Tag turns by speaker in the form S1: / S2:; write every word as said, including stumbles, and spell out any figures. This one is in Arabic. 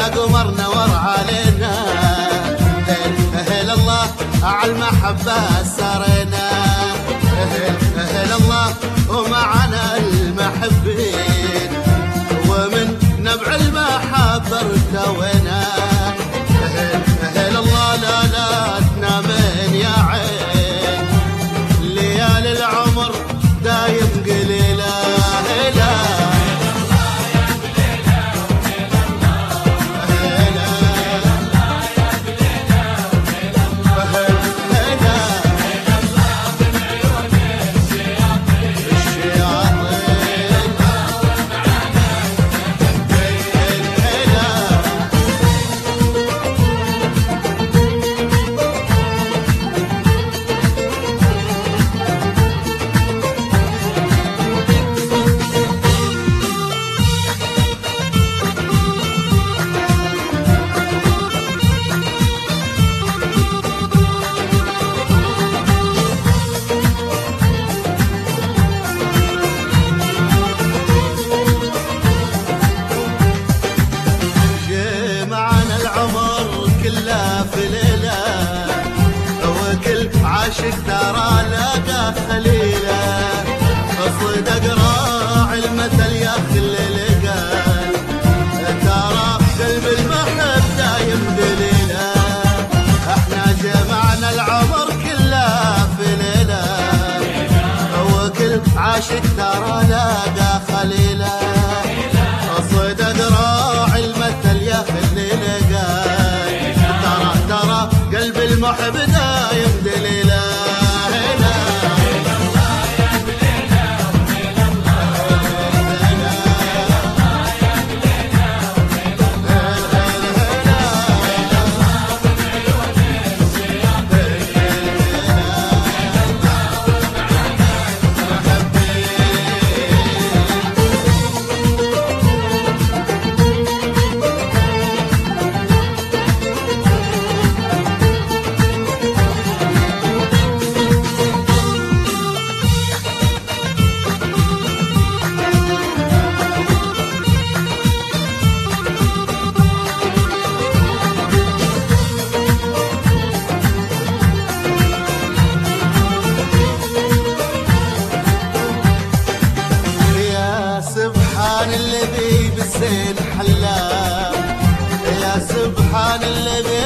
S1: قمر نور علينا، أهل الله عالمحبة سرينا، أهل الله ومعنا المحبين ومن نبع المحبة ارتوينا. أهل الله لا لا تنامين يا عين، ليالي العمر دايم قليلة. عاشق ترى لاقى خليله، صدق راعي المثل يا خلي قال، ترى قلب المحب دايم دليله. احنا جمعنا العمر كله في ليله، وكل عاشق ترى لاقى خليله، صدق راعي المثل يا خلي قال، ترى ترى قلب المحب دايم دليله. سبحان الذي بالزين حلاه، يا سبحان الذي